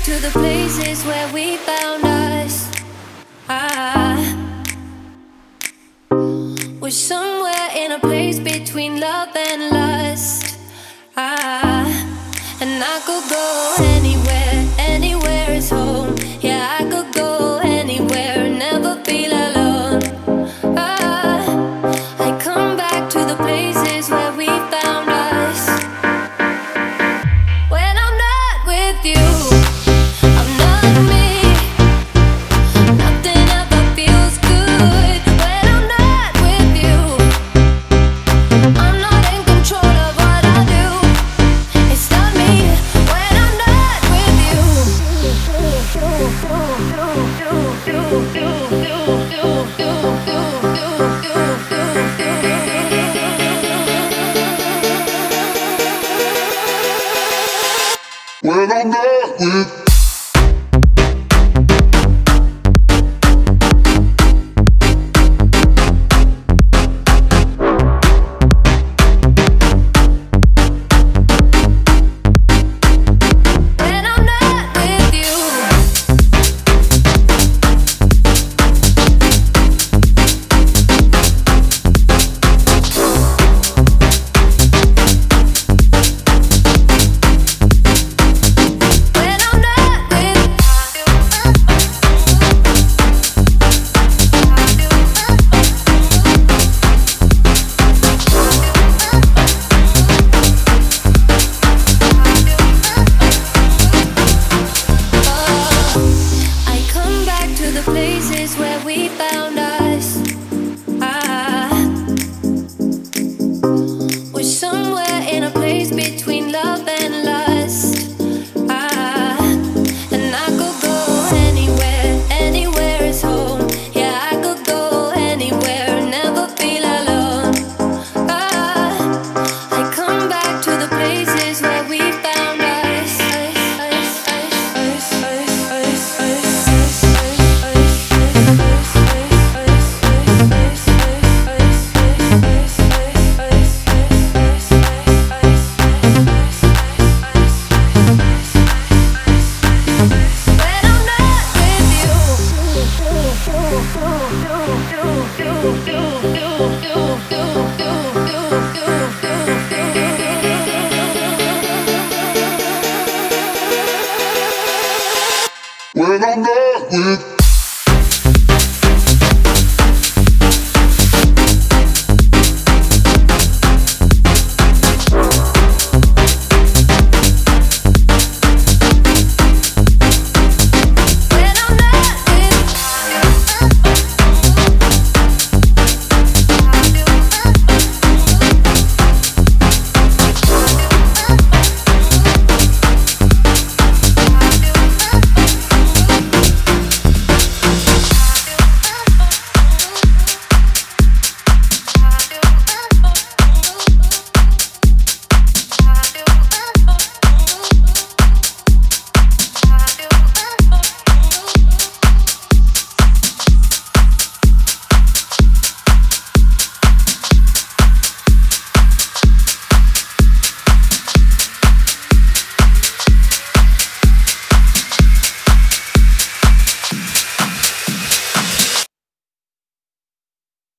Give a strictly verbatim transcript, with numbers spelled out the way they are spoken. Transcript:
to the places where we found us. I was somewhere in a place between love and lust. I and I could go anywhere, anywhere is home. Yeah, I could go anywhere, never feel alone. I, I come back to the places where we found us. When I'm not with you, I'm not me. Nothing ever feels good. When I'm not with you, I'm not in control of what I do. It's not me. When I'm not with you, when I'm not with when I'm not with you. When I'm not with I come back to the places where we found us. I was somewhere in a place between love and lust. I and I could go anywhere, anywhere is home. Yeah, I could go anywhere, never feel alone. I I come back to the places where we found us. When I'm not with you, when I'm not with